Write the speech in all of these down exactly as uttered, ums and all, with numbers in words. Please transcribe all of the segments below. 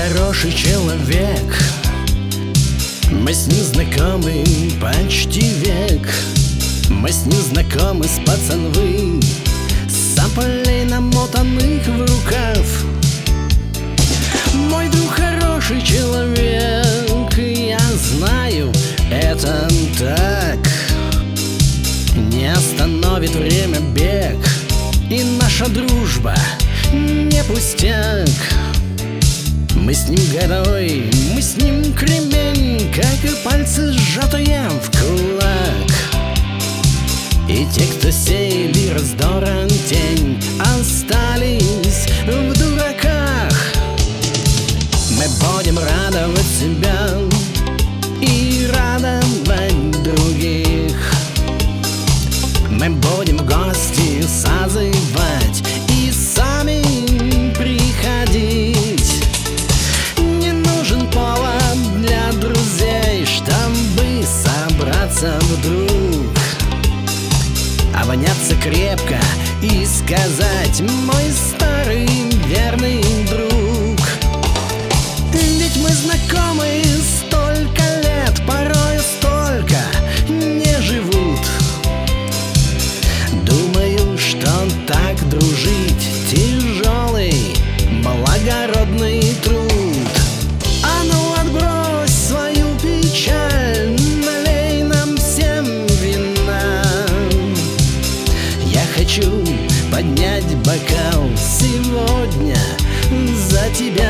хороший человек. Мы с ним знакомы почти век. Мы с ним знакомы с пацанвы, с полей намотанных в рукав. Мой друг хороший человек, я знаю, это так. Не остановит время бег, и наша дружба не пустяк. Мы с ним горой, мы с ним кремень, как и пальцы сжатые в кулак. И те, кто сеяли раздора тень, остались в дураках. Мы будем радовать себя и радовать других. Мы будем в гости созывать и сами приходить. Не нужен повод для друзей, чтобы собраться вдруг, обняться крепко и сказать: мой старый верный друг. Ведь мы знакомы столько лет, порой столько не живут. Думаю, что так дружить тяжелый, благородный труд. А ну отбрось свою печаль, налей нам всем вина. Я хочу поднять бокал сегодня за тебя.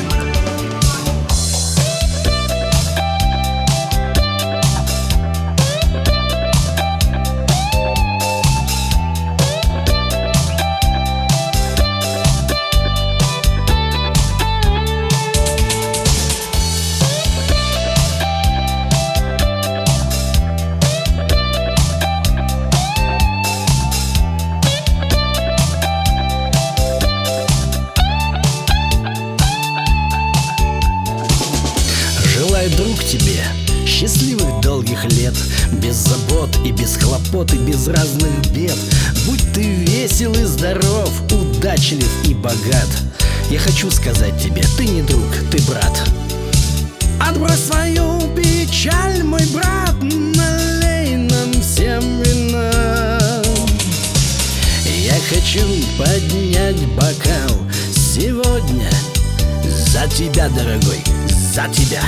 Желаю, друг, тебе счастливых долгих лет, без забот и без хлопот и без разных бед. Будь ты весел и здоров, удачлив и богат. Я хочу сказать тебе: ты не друг, ты брат. Отбрось свою печаль, мой брат, налей нам всем вина. Я хочу поднять бокал сегодня за тебя, дорогой, за тебя.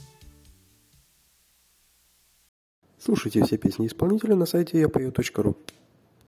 Слушайте все песни исполнителя на сайте я пою точка ру.